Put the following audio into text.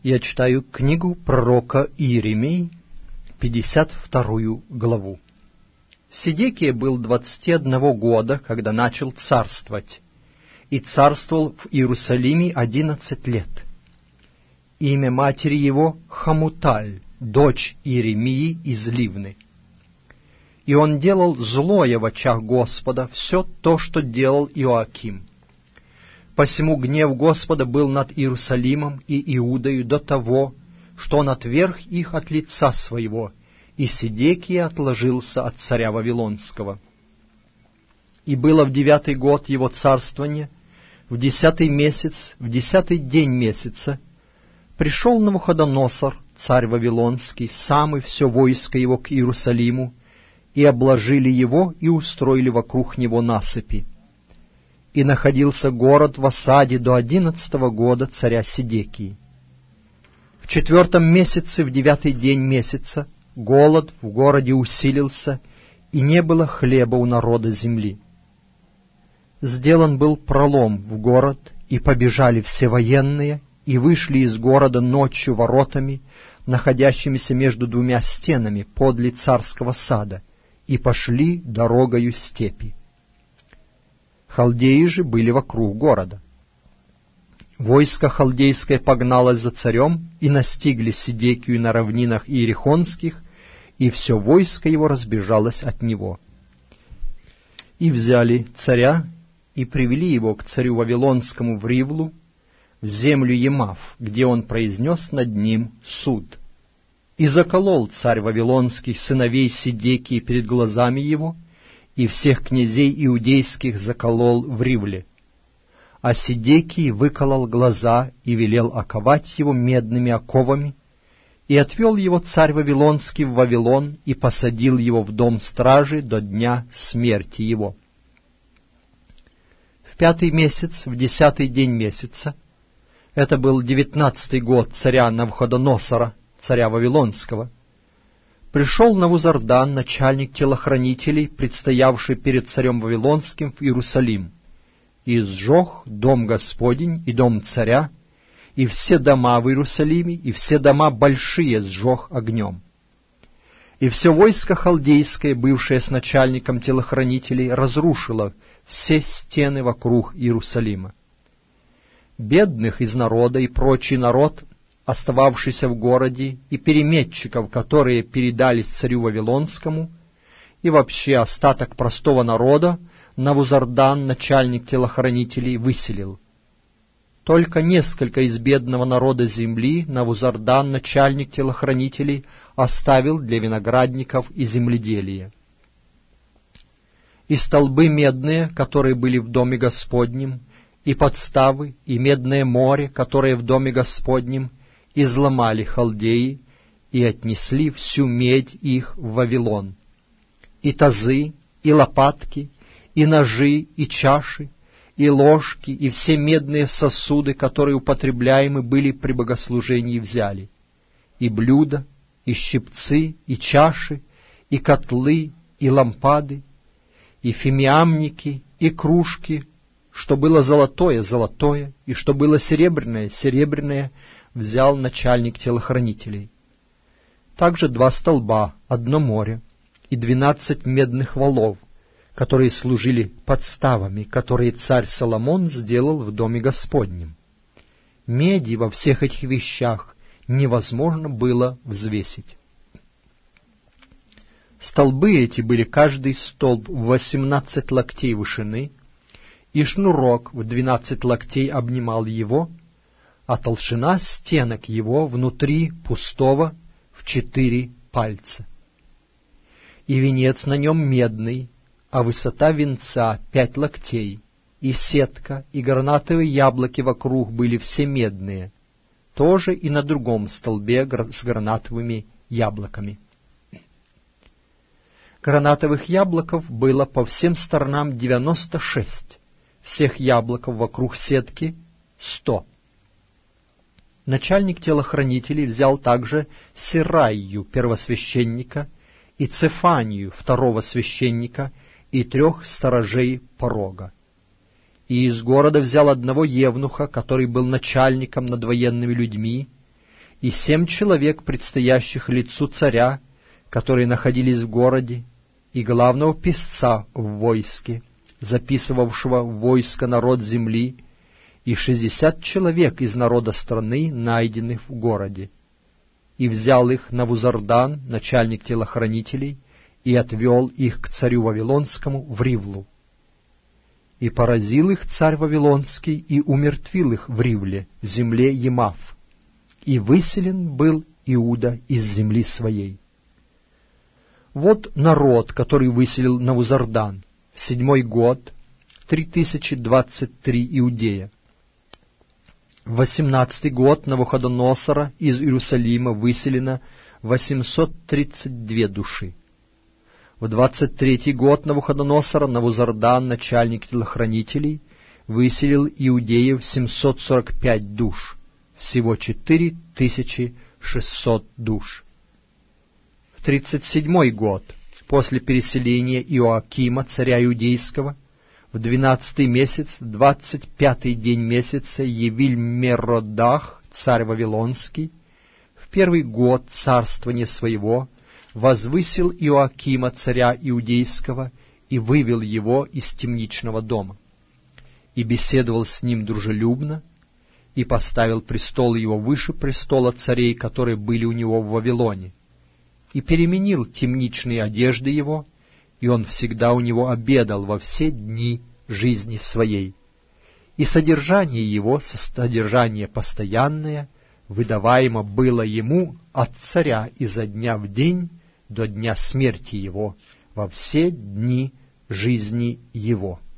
Я читаю книгу пророка Иеремии, 52 главу. Седекия был 21 года, когда начал царствовать, и царствовал в Иерусалиме 11 лет. Имя матери его Хамуталь, дочь Иеремии из Ливны. И он делал злое в очах Господа, все то, что делал Иоаким. Посему гнев Господа был над Иерусалимом и Иудою до того, что он отверг их от лица своего, и Седекия отложился от царя Вавилонского. И было в 9-й год его царствования, в 10-й месяц, в 10-й день месяца, пришел Навуходоносор, царь Вавилонский, сам и все войско его к Иерусалиму, и обложили его, и устроили вокруг него насыпи. И находился город в осаде до 11-го года царя Седекии. В 4-м месяце, в 9-й день месяца, голод в городе усилился, и не было хлеба у народа земли. Сделан был пролом в город, и побежали все военные, и вышли из города ночью воротами, находящимися между двумя стенами подле царского сада, и пошли дорогою степи. Халдеи же были вокруг города. Войско халдейское погналось за царем, и настигли Седекию на равнинах иерихонских, и все войско его разбежалось от него. И взяли царя, и привели его к царю Вавилонскому в Ривлу, в землю Емав, где он произнес над ним суд. И заколол царь Вавилонских сыновей Седекии перед глазами его, и всех князей иудейских заколол в Ривле. А Седекии выколол глаза и велел оковать его медными оковами, и отвел его царь Вавилонский в Вавилон, и посадил его в дом стражи до дня смерти его. В 5-й месяц, в 10-й день месяца, это был 19-й год царя Навуходоносора, царя Вавилонского, пришел Навузардан, начальник телохранителей, предстоявший перед царем Вавилонским в Иерусалим, и сжег дом Господень и дом царя, и все дома в Иерусалиме, и все дома большие сжег огнем. И все войско халдейское, бывшее с начальником телохранителей, разрушило все стены вокруг Иерусалима. Бедных из народа и прочий народ, остававшийся в городе, и переметчиков, которые передались царю Вавилонскому, и вообще остаток простого народа, Навузардан, начальник телохранителей, выселил. Только несколько из бедного народа земли Навузардан, начальник телохранителей, оставил для виноградников и земледелия. И столбы медные, которые были в доме Господнем, и подставы, и медное море, которое в доме Господнем, изломали халдеи и отнесли всю медь их в Вавилон. И тазы, и лопатки, и ножи, и чаши, и ложки, и все медные сосуды, которые употребляемы были при богослужении, взяли. И блюда, и щипцы, и чаши, и котлы, и лампады, и фимиамники, и кружки, что было золотое — золотое, и что было серебряное — серебряное, взял начальник телохранителей. Также 2 столба, 1 море, и 12 медных валов, которые служили подставами, которые царь Соломон сделал в доме Господнем. Меди во всех этих вещах невозможно было взвесить. Столбы эти были каждый столб в 18 локтей вышины, и шнурок в 12 локтей обнимал его, а толщина стенок его внутри пустого в 4 пальца. И венец на нем медный, а высота венца 5 локтей, и сетка, и гранатовые яблоки вокруг были все медные, тоже и на другом столбе с гранатовыми яблоками. Гранатовых яблоков было по всем сторонам 96, всех яблоков вокруг сетки 100. Начальник телохранителей взял также Серайю, первосвященника, и Цефанию, второго священника, и 3 сторожей порога. И из города взял одного евнуха, который был начальником над военными людьми, и 7 человек, предстоящих лицу царя, которые находились в городе, и главного писца в войске, записывавшего в войско народ земли, и 60 человек из народа страны, найденных в городе. И взял их Навузардан, начальник телохранителей, и отвел их к царю Вавилонскому в Ривлу. И поразил их царь Вавилонский, и умертвил их в Ривле, в земле Емав. И выселен был Иуда из земли своей. Вот народ, который выселил Навузардан. В 7-й год 3023 иудея. В 18-й год Навуходоносора из Иерусалима выселено 832 души. В 23-й год Навуходоносора Навузардан, начальник телохранителей, выселил иудеев 745 душ, всего 4600 душ. В 37-й год, после переселения Иоакима, царя иудейского, в 12-й месяц, 25-й день месяца, Евиль-Меродах, царь Вавилонский, в 1-й год царствования своего, возвысил Иоакима, царя иудейского, и вывел его из темничного дома, и беседовал с ним дружелюбно, и поставил престол его выше престола царей, которые были у него в Вавилоне, и переменил темничные одежды его, и он всегда у него обедал во все дни жизни своей. И содержание его, содержание постоянное, выдаваемо было ему от царя изо дня в день до дня смерти его, во все дни жизни его.